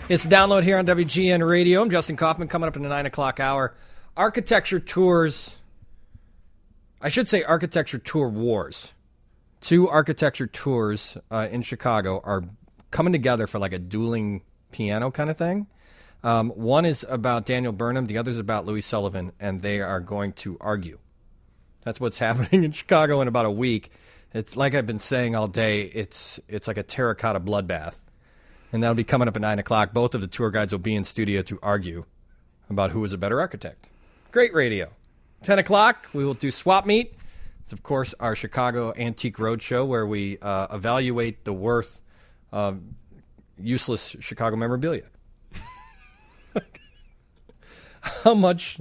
It's Download here on WGN Radio. I'm Justin Kaufman. Coming up in the 9 o'clock hour. Architecture tours. I should say architecture tour wars. 2 architecture tours in Chicago are coming together for like a dueling piano kind of thing. One is about Daniel Burnham. The other is about Louis Sullivan, and they are going to argue. That's what's happening in Chicago in about a week. It's like I've been saying all day. It's like a terracotta bloodbath. And that'll be coming up at 9 o'clock. Both of the tour guides will be in studio to argue about who is a better architect. Great radio. 10 o'clock, we will do Swap Meet. It's, of course, our Chicago Antique Roadshow where we evaluate the worth of useless Chicago memorabilia. How much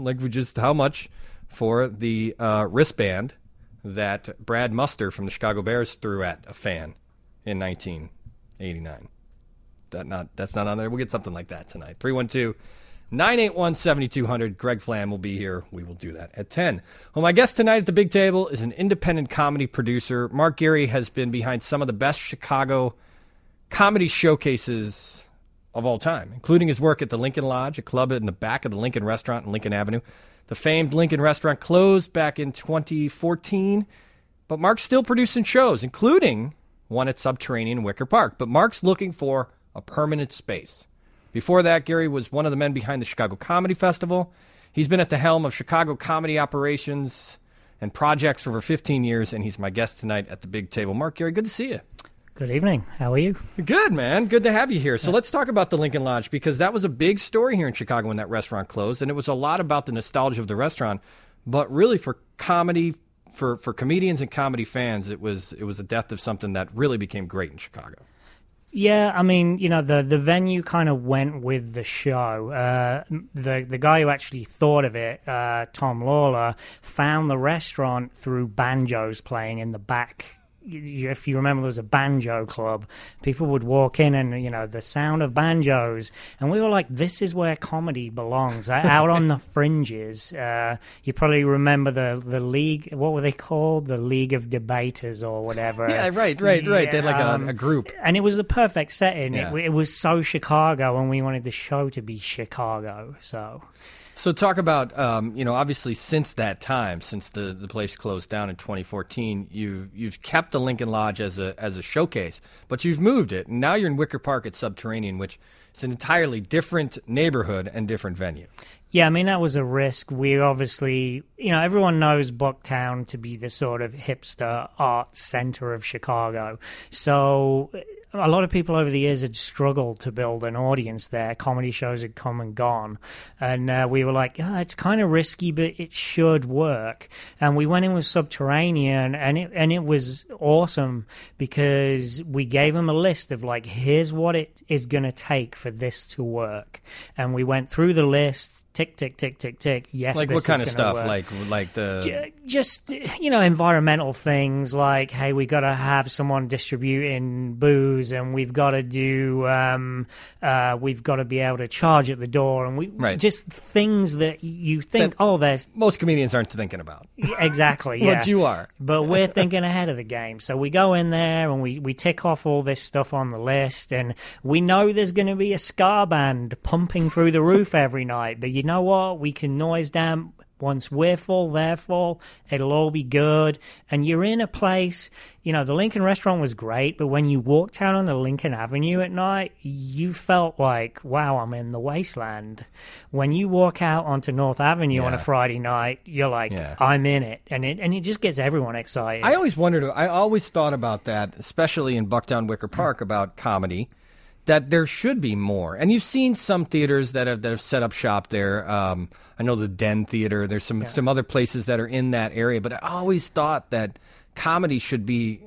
for the wristband that Brad Muster from the Chicago Bears threw at a fan in 1989? That's not on there. We'll get something like that tonight. 312-981-7200. Greg Flam will be here. We will do that at 10. Well, my guest tonight at the big table is an independent comedy producer. Mark Geary has been behind some of the best Chicago comedy showcases of all time, including his work at the Lincoln Lodge, a club in the back of the Lincoln Restaurant on Lincoln Avenue. The famed Lincoln Restaurant closed back in 2014, but Mark's still producing shows, including one at Subterranean in Wicker Park. But Mark's looking for a permanent space. Before that, Gary was one of the men behind the Chicago Comedy Festival. He's been at the helm of Chicago comedy operations and projects for over 15 years, and he's my guest tonight at the big table. Mark Geary, good to see you. Good evening. How are you? Good, man. Good to have you here. So let's talk about the Lincoln Lodge, because that was a big story here in Chicago when that restaurant closed, and it was a lot about the nostalgia of the restaurant, but really for comedy, for comedians and comedy fans, it was a death of something that really became great in Chicago. Yeah, I mean, you know, the venue kind of went with the show. The guy who actually thought of it, Tom Lawler, found the restaurant through banjos playing in the back. If you remember, there was a banjo club. People would walk in and, you know, the sound of banjos. And we were like, this is where comedy belongs, out on the fringes. You probably remember the league, what were they called? The League of Debaters or whatever. Yeah, right. They had like a group. And it was the perfect setting. Yeah. It was so Chicago, and we wanted the show to be Chicago, So talk about, obviously since that time, since the place closed down in 2014, you've kept the Lincoln Lodge as a showcase, but you've moved it. And now you're in Wicker Park at Subterranean, which is an entirely different neighborhood and different venue. Yeah, I mean, that was a risk. We obviously, everyone knows Bucktown to be the sort of hipster arts center of Chicago. So a lot of people over the years had struggled to build an audience there. Comedy shows had come and gone. And we were like, it's kind of risky, but it should work. And we went in with Subterranean, and it was awesome because we gave them a list of, like, here's what it is going to take for this to work. And we went through the list, tick, tick, tick, tick, tick. Yes, like this what kind is of stuff? work. Like the just environmental things like, hey, we got to have someone distributing booze, and we've got to do we've got to be able to charge at the door, and just things that you think there's most comedians aren't thinking about. Exactly, yeah. But you are. But we're thinking ahead of the game. So we go in there and we tick off all this stuff on the list, and we know there's going to be a ska band pumping through the roof every night. But you know what? We can noise down. Once we're full, they're full. It'll all be good. And you're in a place, the Lincoln Restaurant was great, but when you walked out on the Lincoln Avenue at night, you felt like, wow, I'm in the wasteland. When you walk out onto North Avenue on a Friday night, you're like, I'm in it. And it just gets everyone excited. I always thought about that, especially in Bucktown Wicker Park, about comedy, that there should be more. And you've seen some theaters that have set up shop there. I know the Den Theater. There's some other places that are in that area. But I always thought that comedy should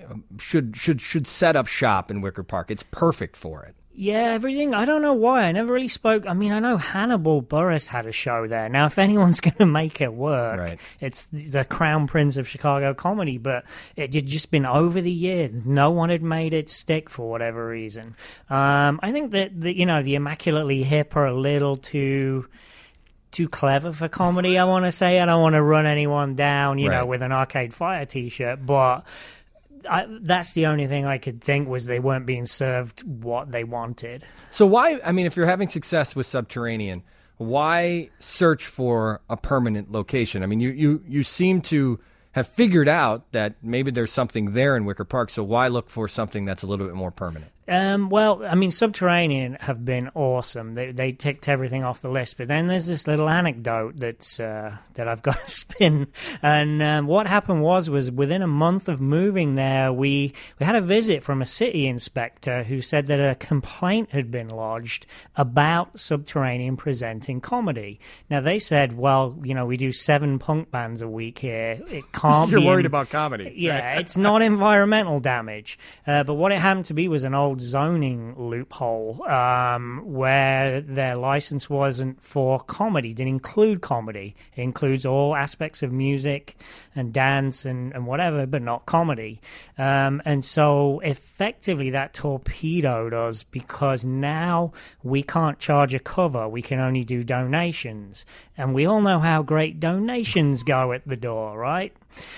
set up shop in Wicker Park. It's perfect for it. Yeah, everything. I don't know why. I never really spoke. I mean, I know Hannibal Buress had a show there. Now, if anyone's going to make it work, it's the Crown Prince of Chicago comedy. But it had just been over the years. No one had made it stick for whatever reason. I think that the Immaculately Hip are a little too clever for comedy, I want to say. I don't want to run anyone down, with an Arcade Fire t-shirt, but that's the only thing I could think was they weren't being served what they wanted. So why, I mean, if you're having success with Subterranean, why search for a permanent location? I mean, you seem to have figured out that maybe there's something there in Wicker Park, so why look for something that's a little bit more permanent? Well, I mean, Subterranean have been awesome. They ticked everything off the list. But then there's this little anecdote that I've got to spin. And what happened was within a month of moving there, we had a visit from a city inspector who said that a complaint had been lodged about Subterranean presenting comedy. Now, they said, well, you know, we do 7 punk bands a week here. It can't be... You're worried about comedy. Yeah, it's not environmental damage. But what it happened to be was an old zoning loophole where their license wasn't for comedy, didn't include comedy. It includes all aspects of music and dance and whatever, but not comedy. And so effectively that torpedoed us because now we can't charge a cover. We can only do donations. And we all know how great donations go at the door, right?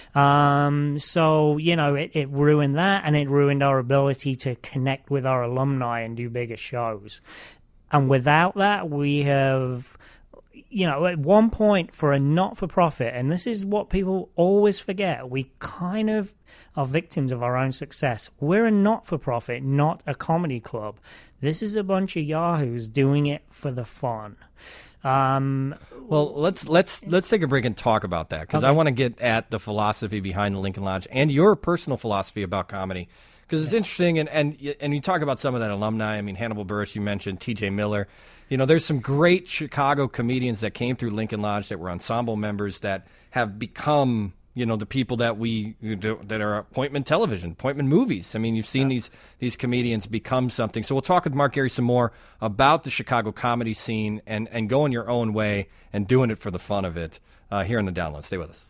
So, you know, it ruined that, and it ruined our ability to connect with our alumni and do bigger shows. And without that, we have, you know, at one point for a not-for-profit, and this is what people always forget, we kind of are victims of our own success. We're a not-for-profit, not a comedy club. This is a bunch of yahoos doing it for the fun. Well, let's take a break and talk about that, because I want to get at the philosophy behind the Lincoln Lodge and your personal philosophy about comedy, because it's interesting. And you talk about some of that alumni. I mean, Hannibal Buress, you mentioned T.J. Miller. You know, there's some great Chicago comedians that came through Lincoln Lodge that were ensemble members that have become, you know, the people that that are appointment television, appointment movies. I mean, you've seen these comedians become something. So we'll talk with Mark Geary some more about the Chicago comedy scene and going your own way and doing it for the fun of it here in the Download. Stay with us.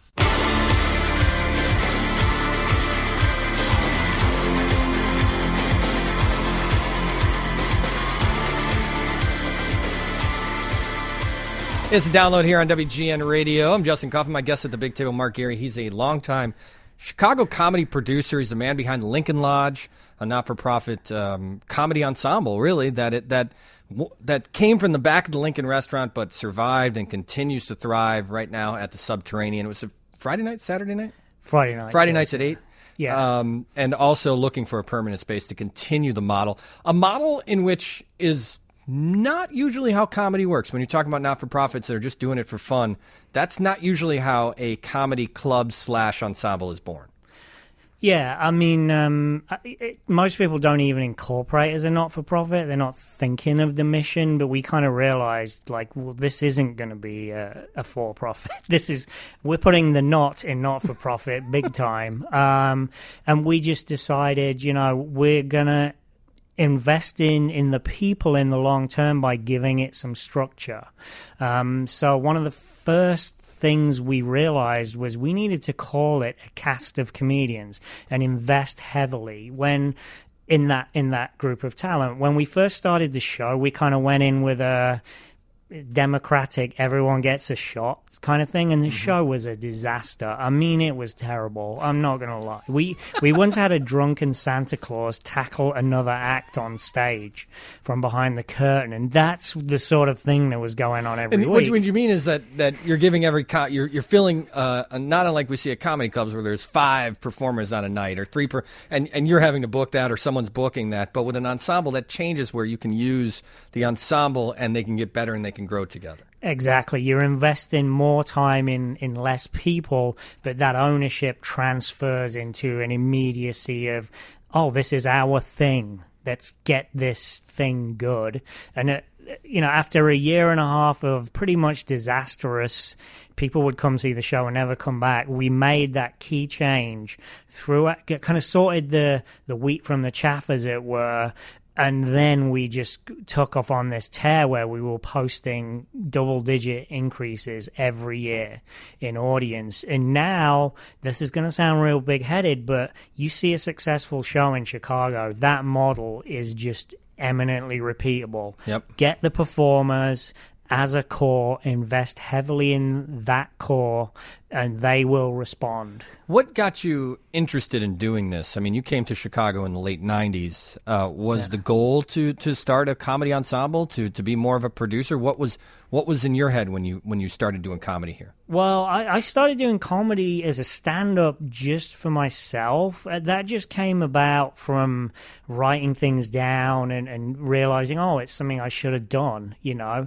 It's a Download here on WGN Radio. I'm Justin Kaufman. My guest at the big table, Mark Geary. He's a longtime Chicago comedy producer. He's the man behind the Lincoln Lodge, a not-for-profit comedy ensemble, really, that came from the back of the Lincoln restaurant but survived and continues to thrive right now at the Subterranean. It was a Friday night, Saturday night? Friday night. Friday nights at 8. Yeah. And also looking for a permanent space to continue the model. A model in which is not usually how comedy works. When you're talking about not-for-profits that are just doing it for fun, that's not usually how a comedy club / ensemble is born. Yeah, I mean, most people don't even incorporate as a not-for-profit. They're not thinking of the mission, but we kind of realized, like, well, this isn't going to be a for-profit. We're putting the not in not-for-profit big time. And we just decided, you know, we're going to invest in the people in the long term by giving it some structure. So one of the first things we realized was we needed to call it a cast of comedians and invest heavily in that group of talent. When we first started the show, we kind of went in with a democratic, everyone gets a shot kind of thing, and the show was a disaster. I mean, it was terrible. I'm not gonna lie. We once had a drunken Santa Claus tackle another act on stage from behind the curtain, and that's the sort of thing that was going on every week. What you mean is that you're giving you're filling not unlike we see at comedy clubs where there's 5 performers on a night or 3 and you're having to book that or someone's booking that, but with an ensemble that changes where you can use the ensemble and they can get better and they can grow together. Exactly. You're investing more time in less people, but that ownership transfers into an immediacy of, oh, this is our thing. Let's get this thing good. And, you know, after a year and a half of pretty much disastrous, people would come see the show and never come back. We made that key change kind of sorted the wheat from the chaff, as it were. And then we just took off on this tear where we were posting double-digit increases every year in audience. And now, this is going to sound real big-headed, but you see a successful show in Chicago, that model is just eminently repeatable. Yep. Get the performers as a core, invest heavily in that core, and they will respond. What got you interested in doing this? I mean, you came to Chicago in the late 90s. Was the goal to start a comedy ensemble, to be more of a producer? What was in your head when you started doing comedy here? Well, I started doing comedy as a stand-up just for myself. That just came about from writing things down and realizing, it's something I should have done, you know.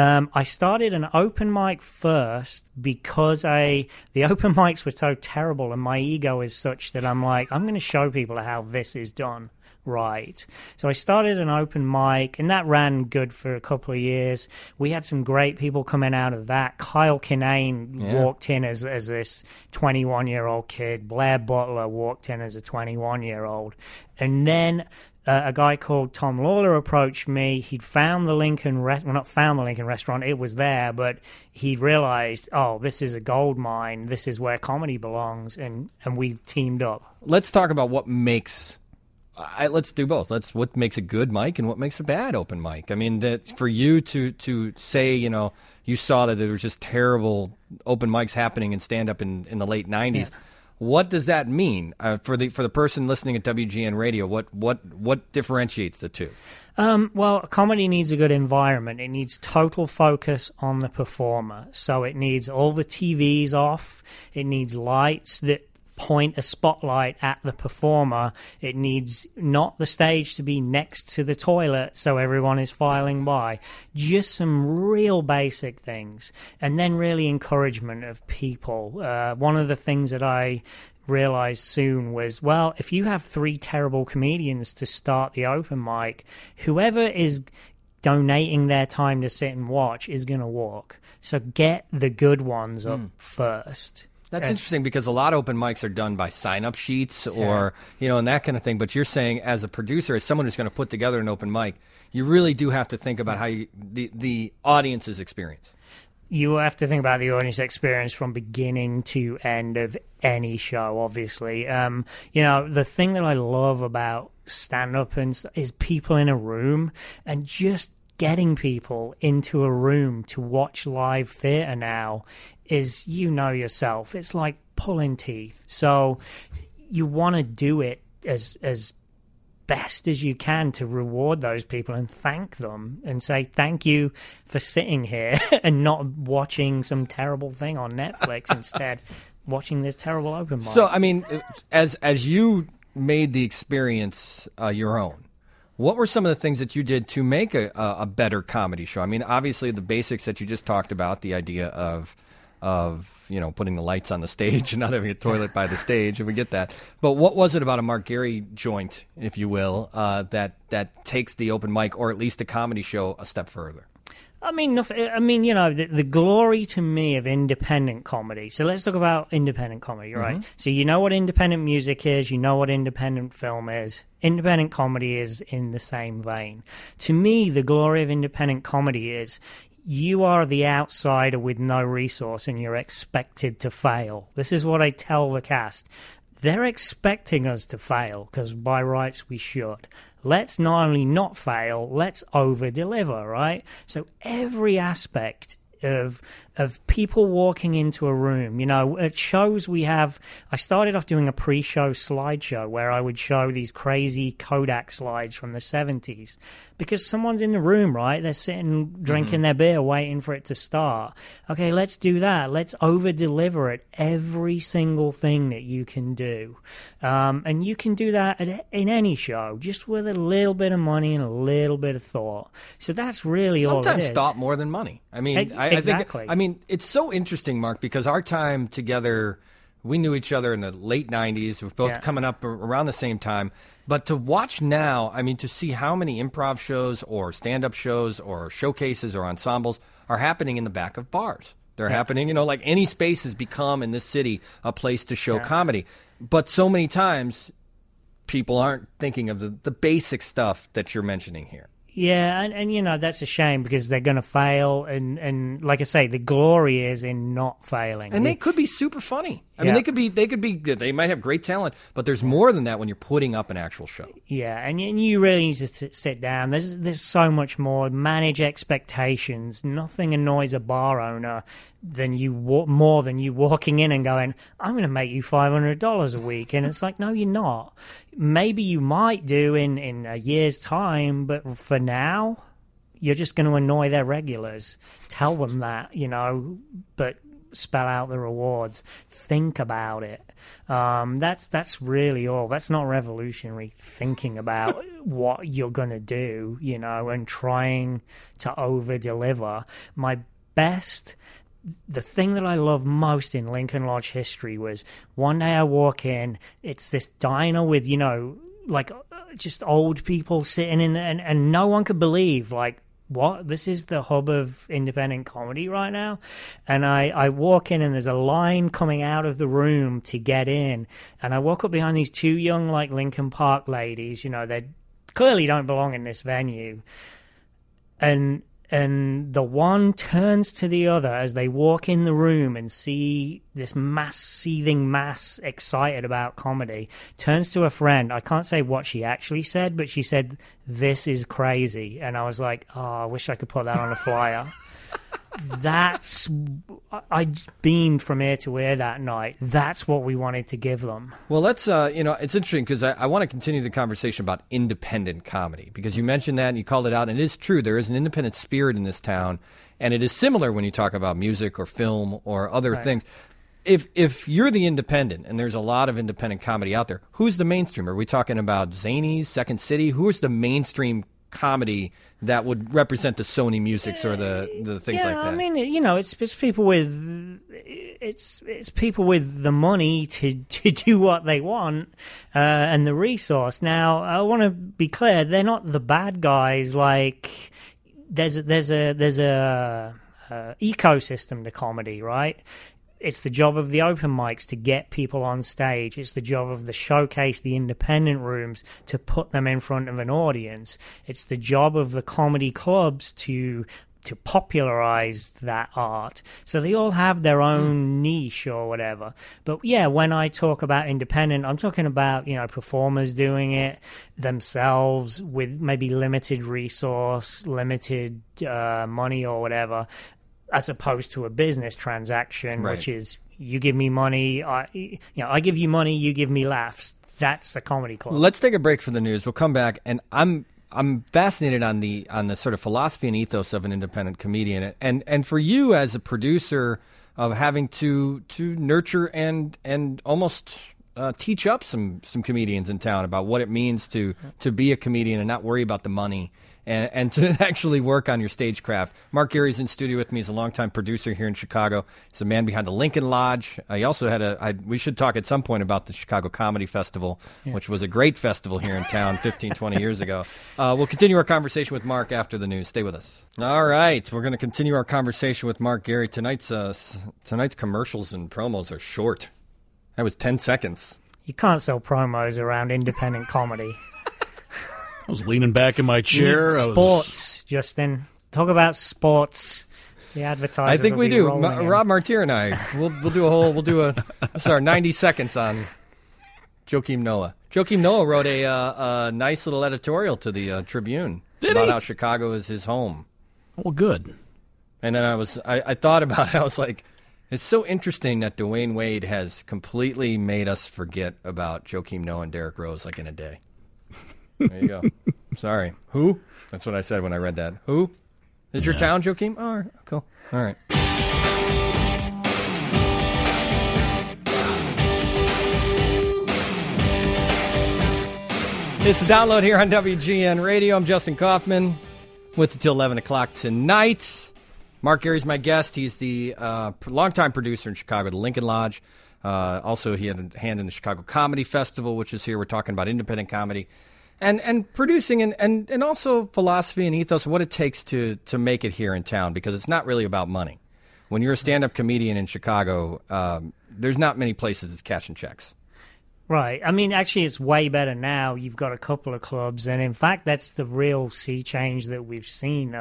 I started an open mic first because the open mics were so terrible, and my ego is such that I'm like, I'm going to show people how this is done. Right. So I started an open mic, and that ran good for a couple of years. We had some great people coming out of that. Kyle Kinane walked in as this 21-year-old kid. Blair Butler walked in as a 21-year-old. And then a guy called Tom Lawler approached me. He'd found the Lincoln not found the Lincoln Restaurant. It was there, but he'd realized, this is a gold mine. This is where comedy belongs, and we teamed up. Let's talk about what makes... let's do both. What makes a good mic and what makes a bad open mic. I mean, that for you to say, you saw that there was just terrible open mics happening in stand-up in the late 90s. Yeah. What does that mean for the person listening at WGN Radio? What differentiates the two? Well, comedy needs a good environment. It needs total focus on the performer. So it needs all the TVs off. It needs lights that point a spotlight at the performer. It needs not the stage to be next to the toilet so everyone is filing by. Just some real basic things. And then really encouragement of people. One of the things that I realized soon was, if you have 3 terrible comedians to start the open mic, whoever is donating their time to sit and watch is going to walk. So get the good ones up first. That's interesting because a lot of open mics are done by sign-up sheets or, and that kind of thing. But you're saying as a producer, as someone who's going to put together an open mic, you really do have to think about how the audience's experience. You have to think about the audience experience from beginning to end of any show, obviously. The thing that I love about stand-up is people in a room and just getting people into a room to watch live theater now is, yourself, it's like pulling teeth. So you want to do it as best as you can to reward those people and thank them and say thank you for sitting here and not watching some terrible thing on Netflix instead watching this terrible open mic. So, I mean, as you made the experience your own, what were some of the things that you did to make a better comedy show? I mean, obviously the basics that you just talked about, the idea of putting the lights on the stage and not having a toilet by the stage, and we get that. But what was it about a Mark Gary joint, if you will, that takes the open mic or at least a comedy show a step further? The glory to me of independent comedy. So let's talk about independent comedy, right? Mm-hmm. So you know what independent music is, you know what independent film is. Independent comedy is in the same vein. To me, the glory of independent comedy is you are the outsider with no resource and you're expected to fail. This is what I tell the cast. They're expecting us to fail because by rights we should. Let's not only not fail, let's over-deliver, right? So every aspect of people walking into a room, at shows I started off doing a pre-show slideshow where I would show these crazy Kodak slides from the 70s because someone's in the room, right? They're sitting drinking their beer waiting for it to start. Okay, let's do that. Let's over-deliver at every single thing that you can do. And you can do that in any show, just with a little bit of money and a little bit of thought. So that's really all it is. Sometimes thought more than money. I mean, exactly. I think it's so interesting, Mark, because our time together, we knew each other in the late 90s. We're both coming up around the same time. But to watch now, to see how many improv shows or stand-up shows or showcases or ensembles are happening in the back of bars. They're happening, like any space has become in this city a place to show comedy. But so many times, people aren't thinking of the basic stuff that you're mentioning here. Yeah, and you know, that's a shame because they're going to fail. And like I say, the glory is in not failing. And they could be super funny. I mean, they might have great talent, but there's more than that when you're putting up an actual show. Yeah, and you really need to sit down. There's so much more. Manage expectations. Nothing annoys a bar owner more than you walking in and going, I'm going to make you $500 a week. And it's like, no, you're not. Maybe you might do in a year's time, but for now, you're just going to annoy their regulars. Tell them that, but spell out the rewards. Think about it. That's really all. That's not revolutionary, thinking about what you're going to do, and trying to over-deliver. The thing that I love most in Lincoln Lodge history was one day I walk in, it's this diner with, just old people sitting in there, and no one could believe, what? This is the hub of independent comedy right now? And I walk in and there's a line coming out of the room to get in. And I walk up behind these two young, Lincoln Park ladies, they clearly don't belong in this venue. And the one turns to the other as they walk in the room and see this seething mass excited about comedy, turns to a friend. I can't say what she actually said, but she said, "This is crazy." And I was like, oh, I wish I could put that on a flyer. I beamed from ear to ear that night. That's what we wanted to give them. Well, let's, it's interesting because I want to continue the conversation about independent comedy, because you mentioned that and you called it out, and it is true. There is an independent spirit in this town, and it is similar when you talk about music or film or other things. If you're the independent, and there's a lot of independent comedy out there, who's the mainstream? Are we talking about Zanies, Second City? Who is the mainstream comedy that would represent the Sony Musics or the things like that? I mean, it's people with it's people with the money to do what they want and the resource. Now, I want to be clear: they're not the bad guys. There's a ecosystem to comedy, right? It's the job of the open mics to get people on stage. It's the job of the showcase, the independent rooms, to put them in front of an audience. It's the job of the comedy clubs to popularize that art. So they all have their own niche or whatever. But yeah, when I talk about independent, I'm talking about, performers doing it themselves with maybe limited resource, limited money or whatever, as opposed to a business transaction, which is you give me money, I give you money, you give me laughs. That's a comedy club. Let's take a break for the news. We'll come back, and I'm fascinated on the sort of philosophy and ethos of an independent comedian, and for you as a producer of having to nurture and almost teach up some comedians in town about what it means to be a comedian and not worry about the money. And to actually work on your stagecraft. Mark Geary's in studio with me. He's a longtime producer here in Chicago. He's the man behind the Lincoln Lodge. He also had we should talk at some point about the Chicago Comedy Festival, which was a great festival here in town 15, 20 years ago. We'll continue our conversation with Mark after the news. Stay with us. All right. We're going to continue our conversation with Mark Geary. Tonight's commercials and promos are short. That was 10 seconds. You can't sell promos around independent comedy. I was leaning back in my chair. Sports, Justin. Talk about sports. The advertisers. I think we do. Rob Martier and I. We'll do a 90 seconds on Joakim Noah. Joakim Noah wrote a nice little editorial to the Tribune about how Chicago is his home. Well, good. And then I thought about it. I was like, it's so interesting that Dwayne Wade has completely made us forget about Joakim Noah and Derrick Rose in a day. There you go. Sorry. Who? That's what I said when I read that. Who? Is your town, Joakim? Oh, cool. All right. It's the download here on WGN Radio. I'm Justin Kaufman with you till 11 o'clock tonight. Mark Geary's my guest. He's the longtime producer in Chicago, the Lincoln Lodge. Also, he had a hand in the Chicago Comedy Festival, which is here. We're talking about independent comedy. And producing and also philosophy and ethos, what it takes to make it here in town, because it's not really about money. When you're a stand-up comedian in Chicago, there's not many places that's cashing checks. Right. I mean, actually, it's way better now. You've got a couple of clubs, and in fact, that's the real sea change that we've seen.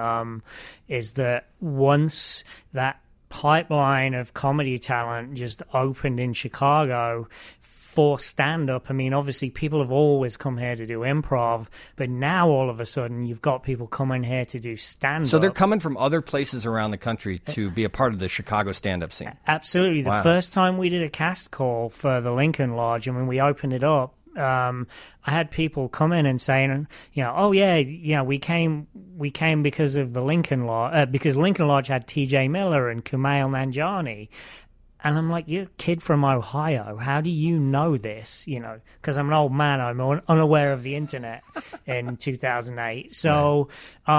Is that once that pipeline of comedy talent just opened in Chicago for stand-up. I mean, obviously, people have always come here to do improv, but now all of a sudden, you've got people coming here to do stand-up. So they're coming from other places around the country to be a part of the Chicago stand-up scene. Absolutely. The first time we did a cast call for the Lincoln Lodge, and when we opened it up, I had people come in and saying, oh yeah, we came because of the Lincoln Lodge, because Lincoln Lodge had T.J. Miller and Kumail Nanjiani. And I'm like, you're a kid from Ohio. How do you know this? Because I'm an old man. I'm unaware of the internet in 2008. So,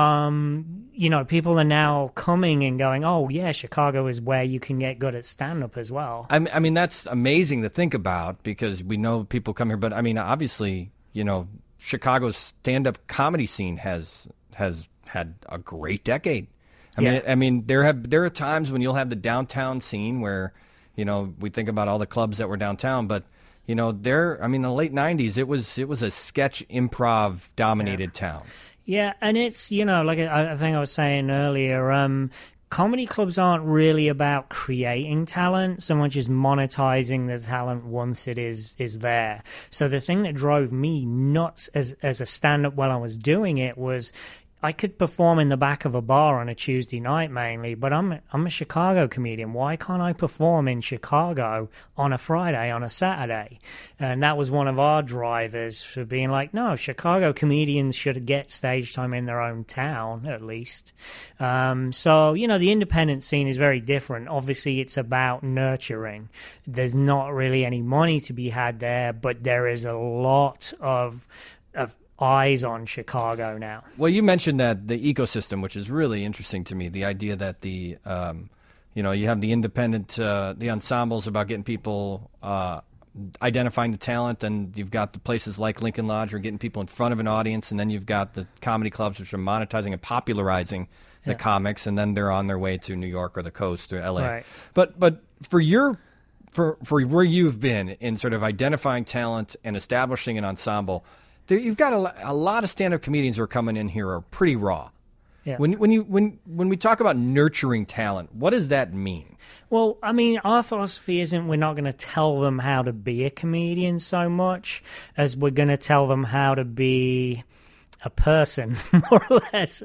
people are now coming and going, oh, yeah, Chicago is where you can get good at stand-up as well. I mean, that's amazing to think about because we know people come here. But, I mean, obviously, Chicago's stand-up comedy scene has had a great decade. I mean, there are times when you'll have the downtown scene where, we think about all the clubs that were downtown, but in the late '90s, it was a sketch improv dominated town. Yeah, and it's like I think I was saying earlier, comedy clubs aren't really about creating talent so much as monetizing the talent once it is there. So the thing that drove me nuts as a stand-up while I was doing it was, I could perform in the back of a bar on a Tuesday night mainly, but I'm a Chicago comedian. Why can't I perform in Chicago on a Friday, on a Saturday? And that was one of our drivers for being like, no, Chicago comedians should get stage time in their own town, at least. So, the independent scene is very different. Obviously, it's about nurturing. There's not really any money to be had there, but there is a lot of eyes on Chicago now. Well, you mentioned that the ecosystem, which is really interesting to me, the idea that you have the independent, the ensembles about getting people identifying the talent, and you've got the places like Lincoln Lodge are getting people in front of an audience, and then you've got the comedy clubs which are monetizing and popularizing the comics, and then they're on their way to New York or the coast or LA. Right. But for where you've been in sort of identifying talent and establishing an ensemble, you've got a lot of stand-up comedians who are coming in here are pretty raw. Yeah. When we talk about nurturing talent, what does that mean? Well, I mean, our philosophy isn't we're not going to tell them how to be a comedian so much as we're going to tell them how to be a person, more or less,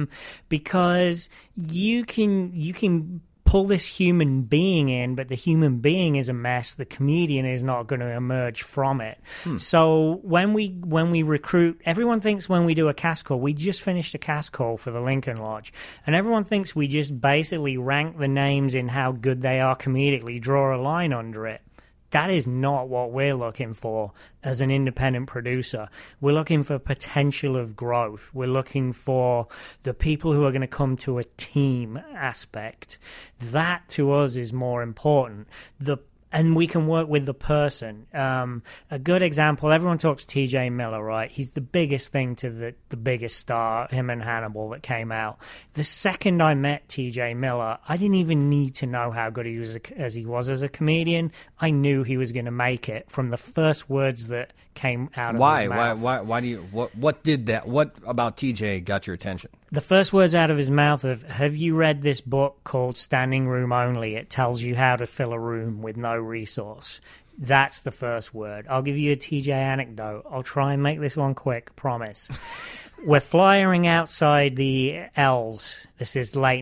because you can pull this human being in, but the human being is a mess. The comedian is not going to emerge from it. So when we recruit, everyone thinks when we do a cast call, we just finished a cast call for the Lincoln Lodge, and everyone thinks we just basically rank the names in how good they are comedically, draw a line under it. That is not what we're looking for as an independent producer. We're looking for potential of growth. We're looking for the people who are going to come to a team aspect. That, to us, is more important. And we can work with the person. A good example, everyone talks TJ Miller, right? He's the biggest thing to the biggest star, him and Hannibal, that came out. The second I met TJ Miller, I didn't even need to know how good he was as a comedian. I knew he was going to make it from the first words that came out of his mouth. Why do you, what did that, what about TJ got your attention? The first words out of his mouth of, have you read this book called Standing Room Only? It tells you how to fill a room with no resource. That's the first word. I'll give you a TJ anecdote. I'll try and make this one quick, promise. We're flying outside the L's. This is late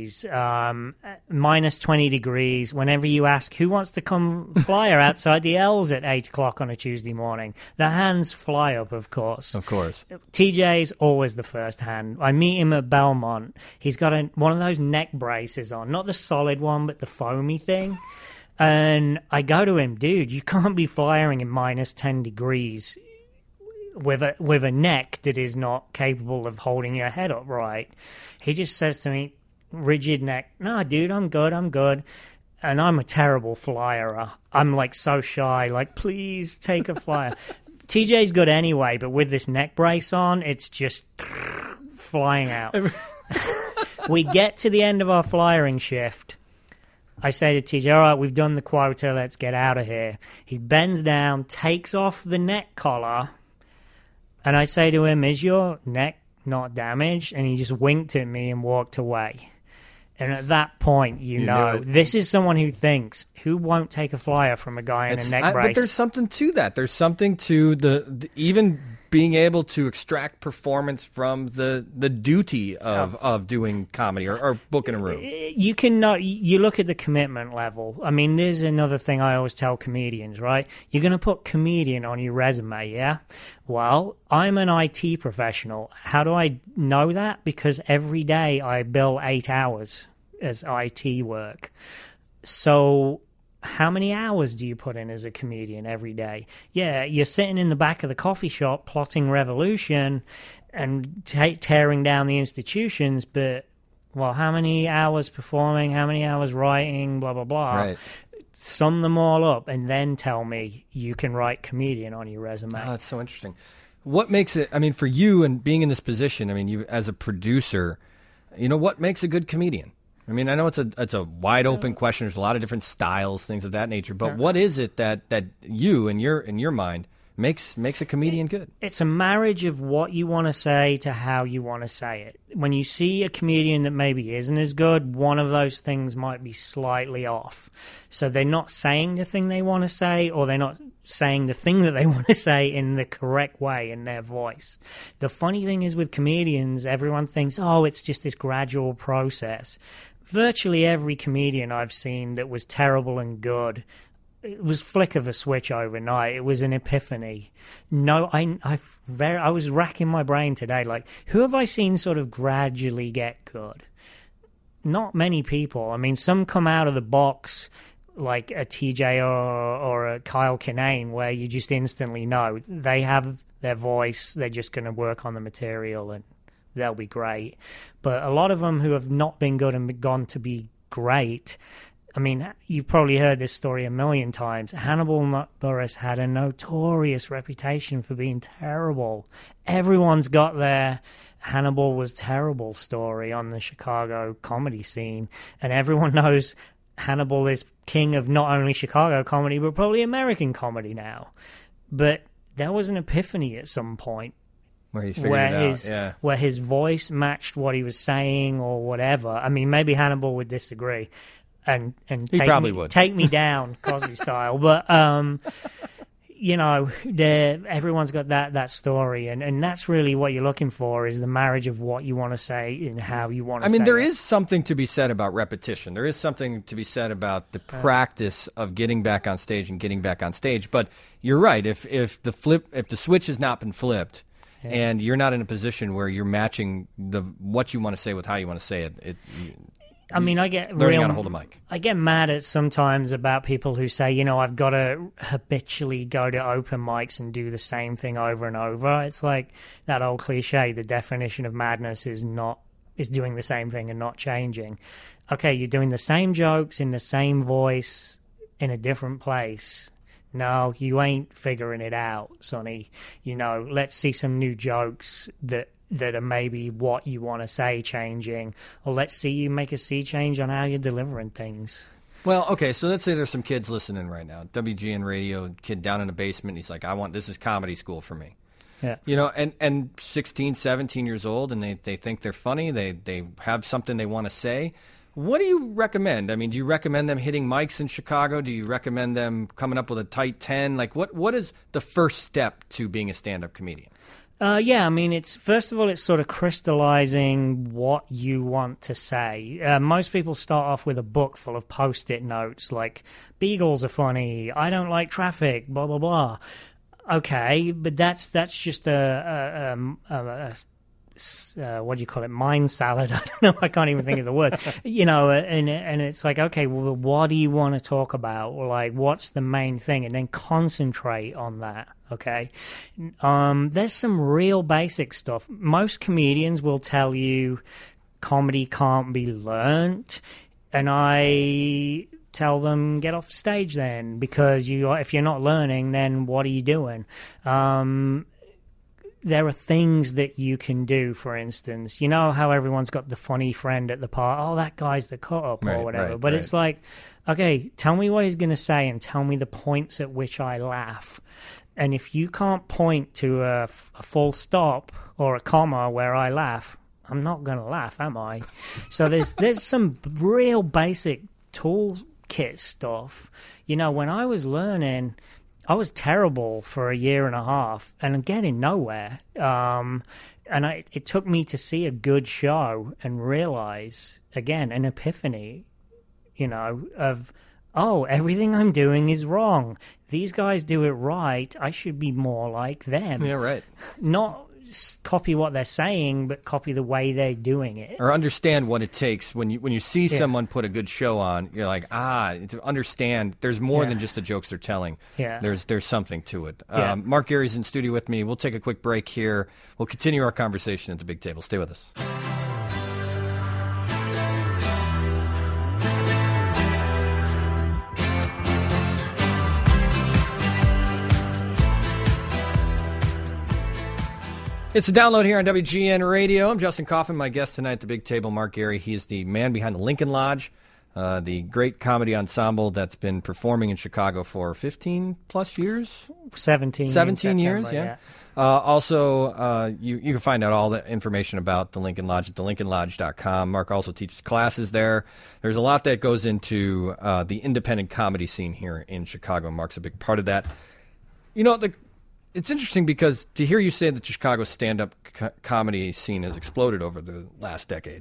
90s. Minus 20 degrees. Whenever you ask who wants to come flyer outside the L's at 8 o'clock on a Tuesday morning, the hands fly up, of course. Of course. TJ's always the first hand. I meet him at Belmont. He's got one of those neck braces on. Not the solid one, but the foamy thing. And I go to him, dude, you can't be flying in minus 10 degrees with a neck that is not capable of holding your head up right. He just says to me, rigid neck, no, dude, I'm good. And I'm a terrible flyer. I'm like so shy, like, please take a flyer. TJ's good anyway, but with this neck brace on, it's just flying out. We get to the end of our flyering shift. I say to TJ, all right, we've done the quota, let's get out of here. He bends down, takes off the neck collar, and I say to him, is your neck not damaged? And he just winked at me and walked away. And at that point, you know this is someone who won't take a flyer from a guy in a neck brace. But there's something to that. There's something to the even being able to extract performance from the duty of doing comedy or booking a room. You can know, you look at the commitment level. I mean, there's another thing I always tell comedians, right? You're going to put comedian on your resume, yeah? Well, I'm an IT professional. How do I know that? Because every day I bill 8 hours as IT work. So how many hours do you put in as a comedian every day? Yeah, you're sitting in the back of the coffee shop plotting revolution and tearing down the institutions, but, well, how many hours performing, how many hours writing, blah, blah, blah. Right. Sum them all up and then tell me you can write comedian on your resume. Oh, that's so interesting. What makes it, I mean, for you and being in this position, I mean, you as a producer, you know, what makes a good comedian? I mean, I know it's a wide open question. There's a lot of different styles, things of that nature. But what is it that you in your mind makes a comedian good? It's a marriage of what you want to say to how you want to say it. When you see a comedian that maybe isn't as good, one of those things might be slightly off. So they're not saying the thing they want to say, or they're not saying the thing that they want to say in the correct way in their voice. The funny thing is with comedians, everyone thinks, oh, it's just this gradual process. Virtually every comedian I've seen that was terrible and good, it was flick of a switch overnight. It was an epiphany. No, I was racking my brain today. Like, who have I seen sort of gradually get good? Not many people. I mean, some come out of the box like a TJ or a Kyle Kinane, where you just instantly know they have their voice. They're just going to work on the material and they'll be great. But a lot of them who have not been good and gone to be great, I mean, you've probably heard this story a million times. Hannibal Buress had a notorious reputation for being terrible. Everyone's got their Hannibal was terrible story on the Chicago comedy scene, and everyone knows Hannibal is king of not only Chicago comedy, but probably American comedy now. But there was an epiphany at some point where his voice matched what he was saying or whatever. I mean, maybe Hannibal would disagree and take me down Cosby style, but you know, everyone's got that story, and that's really what you're looking for, is the marriage of what you want to say and how you want to say it. I mean, there is something to be said about repetition. There is something to be said about the practice of getting back on stage and getting back on stage. But you're right. If the switch has not been flipped, and you're not in a position where you're matching what you want to say with how you want to say it, I mean, I get learning how to hold a mic. I get mad at sometimes about people who say, you know, I've got to habitually go to open mics and do the same thing over and over. It's like that old cliche: the definition of madness is doing the same thing and not changing. Okay, you're doing the same jokes in the same voice in a different place. No, you ain't figuring it out, Sonny. You know, let's see some new jokes that are maybe what you want to say changing, or let's see you make a sea change on how you're delivering things. Well, okay, so let's say there's some kids listening right now. WGN Radio, kid down in the basement, he's like, this is comedy school for me. Yeah. You know, and 16, 17 years old, and they think they're funny, they have something they want to say. What do you recommend? I mean, do you recommend them hitting mics in Chicago? Do you recommend them coming up with a tight 10? Like, what is the first step to being a stand-up comedian? Yeah, I mean, first of all, it's sort of crystallizing what you want to say. Most people start off with a book full of Post-it notes, like, beagles are funny, I don't like traffic, blah, blah, blah. Okay, but that's just what do you call it? Mind salad. I don't know. I can't even think of the word. You know, and it's like, okay, well, what do you want to talk about? Or like, what's the main thing? And then concentrate on that. Okay. There's some real basic stuff. Most comedians will tell you comedy can't be learnt, and I tell them, get off stage then, because if you're not learning, then what are you doing? there are things that you can do. For instance, you know how everyone's got the funny friend at the party. Oh, that guy's the cut up or whatever. But it's like, okay, tell me what he's going to say and tell me the points at which I laugh. And if you can't point to a full stop or a comma where I laugh, I'm not going to laugh, am I? So there's some real basic toolkit stuff. You know, when I was learning, I was terrible for a year and a half and getting nowhere. It took me to see a good show and realize, again, an epiphany, you know, of, oh, everything I'm doing is wrong. These guys do it right. I should be more like them. Yeah, right. Not copy what they're saying, but copy the way they're doing it. Or understand what it takes. When you see someone put a good show on, you're like, to understand there's more than just the jokes they're telling. Yeah. There's something to it. Mark Geary's in studio with me. We'll take a quick break here. We'll continue our conversation at the big table. Stay with us. It's a download here on WGN Radio. I'm Justin Kaufman. My guest tonight at the big table, Mark Geary. He is the man behind the Lincoln Lodge, the great comedy ensemble that's been performing in Chicago for 15-plus years? 17 years, yeah. Also, you can find out all the information about the Lincoln Lodge at thelincolnlodge.com. Mark also teaches classes there. There's a lot that goes into the independent comedy scene here in Chicago. Mark's a big part of that. You know, it's interesting because to hear you say that the Chicago stand-up comedy scene has exploded over the last decade,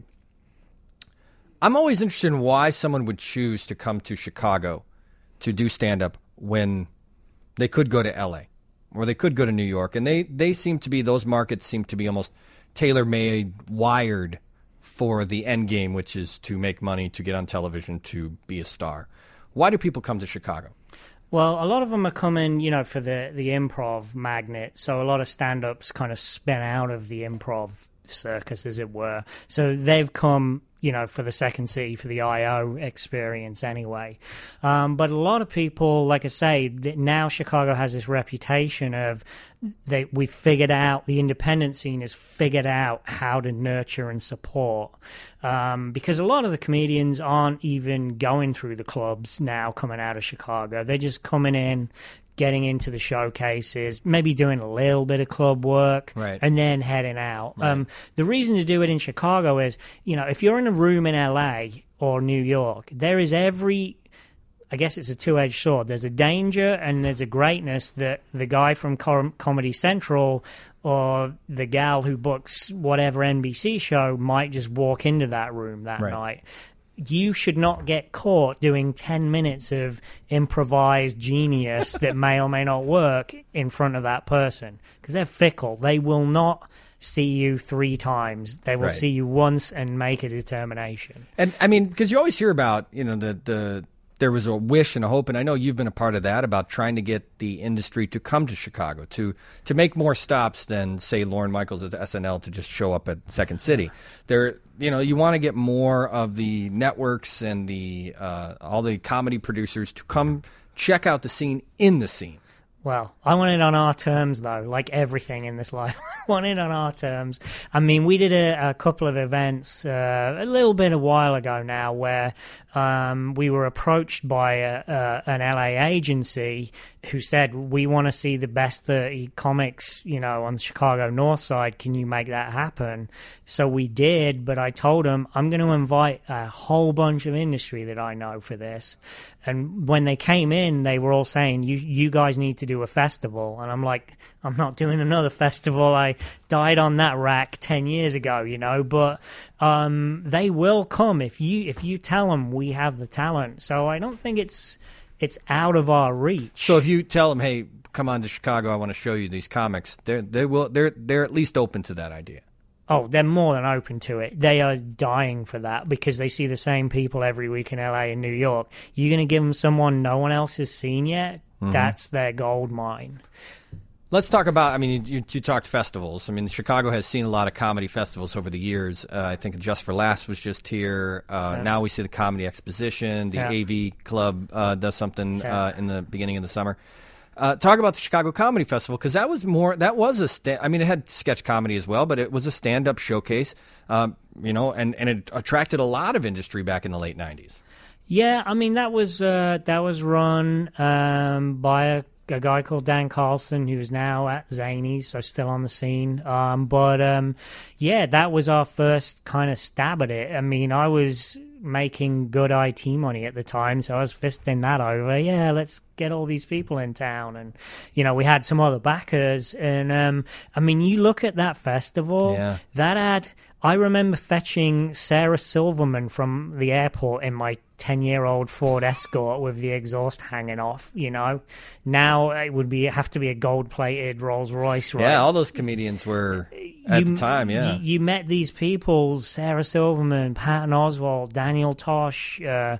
I'm always interested in why someone would choose to come to Chicago to do stand-up when they could go to L.A. or they could go to New York. And those markets seem to be almost tailor-made, wired for the end game, which is to make money, to get on television, to be a star. Why do people come to Chicago? Well, a lot of them are coming, you know, for the improv magnet. So a lot of stand-ups kind of spin out of the improv circus, as it were. So they've come, you know, for the Second City, for the I.O. experience anyway. But a lot of people, like I say, now Chicago has this reputation of we've figured out, the independent scene has figured out how to nurture and support. Because a lot of the comedians aren't even going through the clubs now coming out of Chicago. They're just coming in, getting into the showcases, maybe doing a little bit of club work, and then heading out. Right. The reason to do it in Chicago is, you know, if you're in a room in LA or New York, there is I guess it's a two-edged sword. There's a danger and there's a greatness that the guy from Comedy Central or the gal who books whatever NBC show might just walk into that room that night. You should not get caught doing 10 minutes of improvised genius that may or may not work in front of that person, because they're fickle. They will not see you 3 times. They will see you once and make a determination. And I mean, because you always hear about, you know, there was a wish and a hope, and I know you've been a part of that, about trying to get the industry to come to Chicago, to make more stops than, say, Lorne Michaels at SNL to just show up at Second City. You want to get more of the networks and all the comedy producers to come check out the scene in the scene. Well, I want it on our terms, though, like everything in this life. I want it on our terms. I mean, we did a couple of events a little bit a while ago now where we were approached by an LA agency who said, we want to see the best 30 comics, you know, on the Chicago North Side. Can you make that happen? So we did, but I told them, I'm going to invite a whole bunch of industry that I know for this. And when they came in, they were all saying, you guys need to do a festival. And I'm like, I'm not doing another festival. I died on that rack 10 years ago, you know, but they will come if you tell them we have the talent. So I don't think it's out of our reach. So if you tell them, hey, come on to Chicago, I want to show you these comics, they're at least open to that idea. Oh, they're more than open to it. They are dying for that because they see the same people every week in LA and New York. You're going to give them someone no one else has seen yet? Mm-hmm. That's their gold mine. Let's talk about, I mean, you talked festivals. I mean, Chicago has seen a lot of comedy festivals over the years. I think Just for Laughs was just here. Now we see the Comedy Exposition. The AV Club does something in the beginning of the summer. Talk about the Chicago Comedy Festival, because that was I mean, it had sketch comedy as well, but it was a stand-up showcase, and it attracted a lot of industry back in the late 90s. Yeah, I mean, that was run by a guy called Dan Carlson, who is now at Zanies, so still on the scene. Yeah, that was our first kind of stab at it. I mean, I was making good IT money at the time, so I was fisting that over. Yeah, let's get all these people in town. And, we had some other backers. And, I mean, you look at that festival, I remember fetching Sarah Silverman from the airport in my 10-year-old Ford Escort with the exhaust hanging off, Now it would have to be a gold-plated Rolls Royce, right? Yeah, all those comedians were at the time, yeah. You met these people, Sarah Silverman, Patton Oswalt, Daniel Tosh, Doug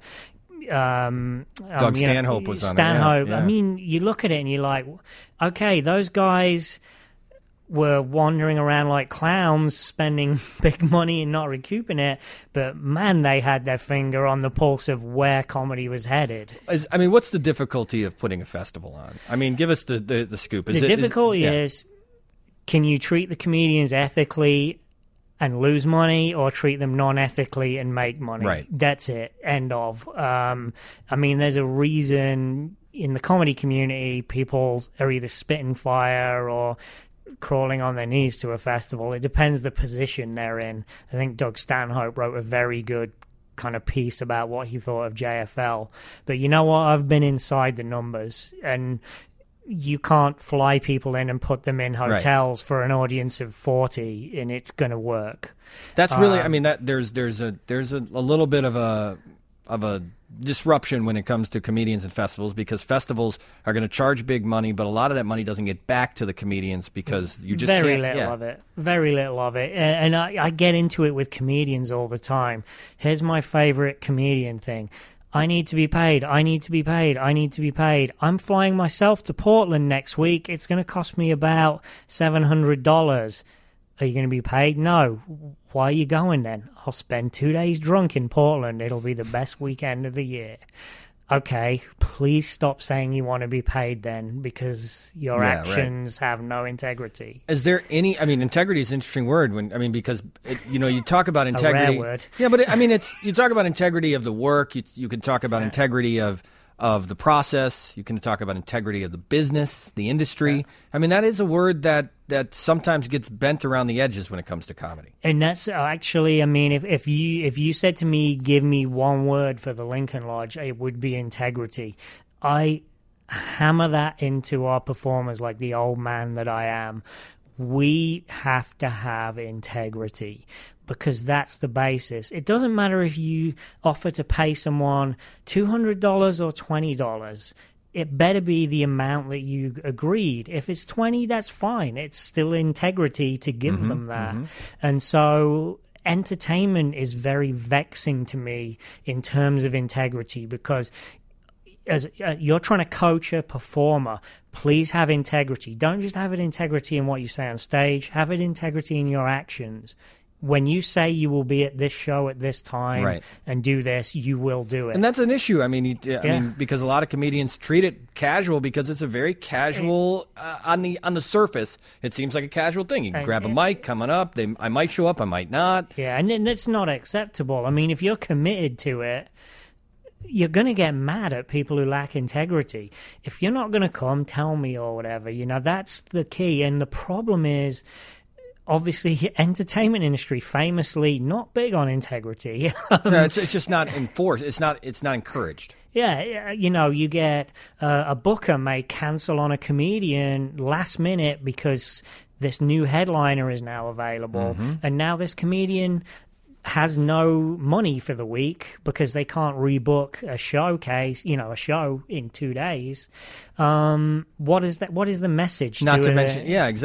Stanhope was on Stanhope. it. Yeah. I mean, you look at it and you're like, okay, those guys were wandering around like clowns, spending big money and not recouping it. But man, they had their finger on the pulse of where comedy was headed. What's the difficulty of putting a festival on? I mean, give us the scoop. The difficulty is, can you treat the comedians ethically and lose money, or treat them non-ethically and make money? Right. That's it. End of. I mean, there's a reason in the comedy community people are either spitting fire or crawling on their knees to a festival. It depends the position they're in. I think Doug Stanhope wrote a very good kind of piece about what he thought of JFL. But you know what? I've been inside the numbers, and you can't fly people in and put them in hotels for an audience of 40 and it's going to work. That's really, I mean, that there's a little bit of a disruption when it comes to comedians and festivals, because festivals are going to charge big money, but a lot of that money doesn't get back to the comedians because you just very little of it. And I get into it with comedians all the time. Here's my favorite comedian thing. I need to be paid. I need to be paid. I need to be paid. I'm flying myself to Portland next week. It's going to cost me about $700. Are you going to be paid? No. Why are you going then? I'll spend 2 days drunk in Portland. It'll be the best weekend of the year. Okay, please stop saying you want to be paid then, because your actions have no integrity. Is there any, integrity is an interesting word because you talk about integrity. A rare word. Yeah, but you talk about integrity of the work. You can talk about integrity of the process. You can talk about integrity of the business, the industry. Yeah. That is a word that sometimes gets bent around the edges when it comes to comedy. And that's actually, if you said to me, give me one word for the Lincoln Lodge, it would be integrity. I hammer that into our performers like the old man that I am. We have to have integrity, because that's the basis. It doesn't matter if you offer to pay someone $200 or $20. It better be the amount that you agreed. If it's 20, that's fine. It's still integrity to give them that. Mm-hmm. And so entertainment is very vexing to me in terms of integrity, because as you're trying to coach a performer, please have integrity. Don't just have it integrity in what you say on stage. Have it integrity in your actions. When you say you will be at this show at this time and do this, you will do it. And that's an issue. Because a lot of comedians treat it casual, because it's a very casual, on the surface, it seems like a casual thing. You can grab a mic coming up. I might show up, I might not. Yeah, and that's not acceptable. If you're committed to it, you're going to get mad at people who lack integrity. If you're not going to come, tell me or whatever. That's the key. And the problem is, obviously, entertainment industry famously not big on integrity. No, it's just not enforced. It's not encouraged. Yeah, you get a booker may cancel on a comedian last minute because this new headliner is now available, and now this comedian has no money for the week because they can't rebook a showcase, a show in 2 days. What is that? What is the message? Not to mention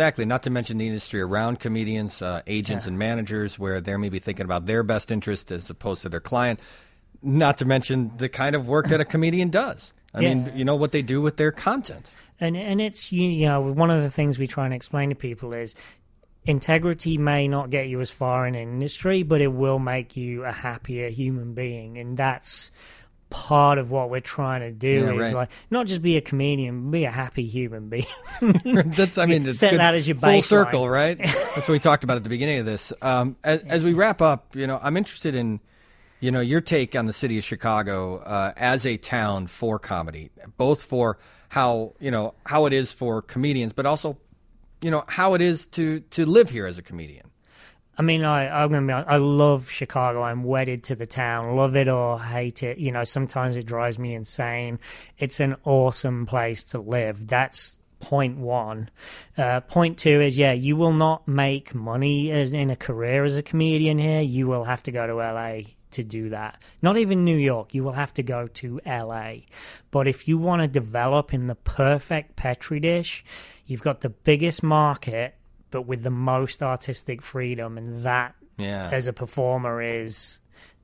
the industry around comedians, agents and managers, where they're maybe thinking about their best interest as opposed to their client. Not to mention the kind of work that a comedian does. What they do with their content. And it's, one of the things we try and explain to people is, integrity may not get you as far in industry, but it will make you a happier human being, and that's part of what we're trying to do Yeah, is right. like not just be a comedian, be a happy human being. That's, I mean, it's Set good. that as your Full baseline. circle, right? That's what we talked about at the beginning of this. As we wrap up, I'm interested in, your take on the city of Chicago as a town for comedy, both for how it is for comedians, but also, how it is to live here as a comedian. I mean, I'm gonna be honest, I love Chicago. I'm wedded to the town. Love it or hate it. Sometimes it drives me insane. It's an awesome place to live. That's point one. Point two is, you will not make money as in a career as a comedian here. You will have to go to LA to do that. Not even New York. You will have to go to LA. But if you want to develop in the perfect Petri dish, you've got the biggest market, but with the most artistic freedom, and that, as a performer, is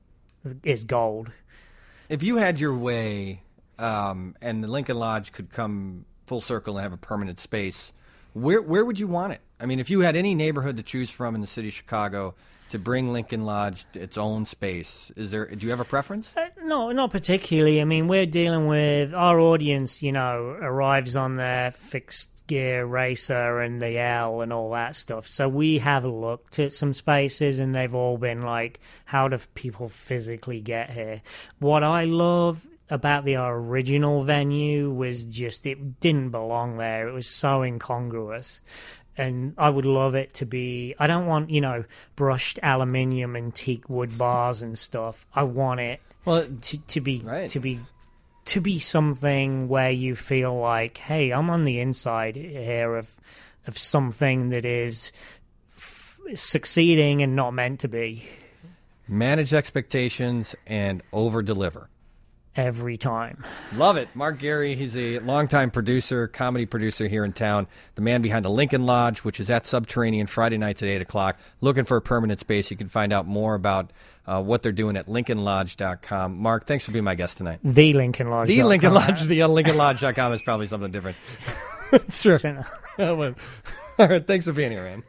gold. If you had your way, and the Lincoln Lodge could come full circle and have a permanent space, where would you want it? I mean, if you had any neighborhood to choose from in the city of Chicago to bring Lincoln Lodge to its own space, do you have a preference? No, not particularly. I mean, we're dealing with our audience, arrives on their fixed gear racer and the L and all that stuff. So we have looked at some spaces and they've all been like, how do people physically get here? What I love about the original venue was just it didn't belong there. It was so incongruous. And I would love it to be, I don't want, brushed aluminium and teak wood bars and stuff. I want it to be right. to be something where you feel like, hey, I'm on the inside here of something that is succeeding and not meant to be. Manage expectations and over-deliver. Every time. Love it. Mark Gary, he's a longtime producer, comedy producer here in town. The man behind the Lincoln Lodge, which is at Subterranean Friday nights at 8 o'clock. Looking for a permanent space. You can find out more about what they're doing at LincolnLodge.com. Mark, thanks for being my guest tonight. The Lincoln Lodge. The Lincoln Lodge. The LincolnLodge.com is probably something different. Sure. All right. Thanks for being here, man.